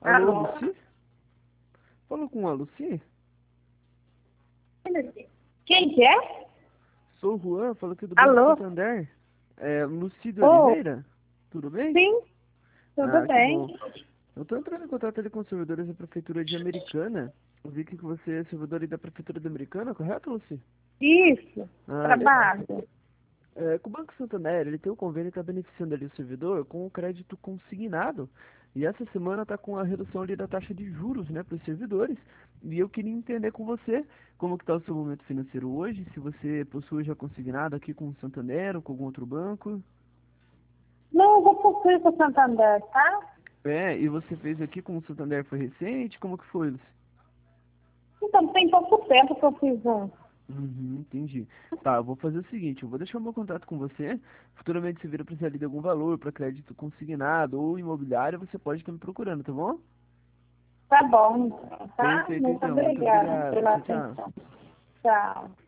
Alô, Alô? Luci? Fala com a Luci? Quem que é? Sou o Juan, falo aqui do Banco Alô? Santander. É Luci de Oh, Oliveira? Tudo bem? sim, tudo Ah, que bem. bom. Eu tô entrando em contato ali com os servidores da Prefeitura de Americana. Eu vi que você é servidor aí da Prefeitura de Americana, correto, Luci? Isso, Ah, legal. trabalho. Com o Banco Santander, ele tem um convênio que está beneficiando ali o servidor com o crédito consignado. E essa semana está com a redução ali da taxa de juros, né, para os servidores. E eu queria entender com você como que está o seu momento financeiro hoje, se você possui já consignado aqui com o Santander ou com algum outro banco. Não, eu vou possuir com o Santander, tá? E você fez aqui com o Santander foi recente? Como que foi, Luci? Então, tem pouco tempo que eu fiz um. Uhum, entendi. Tá, eu vou fazer o seguinte, eu vou deixar o meu contato com você. Futuramente, se vir a precisar ali de algum valor para crédito consignado ou imobiliário, você pode estar me procurando, tá bom? Tá bom, tá? Perfeito, Muito então. Muito obrigada obrigado. pela Tchau, tchau. atenção. Tchau.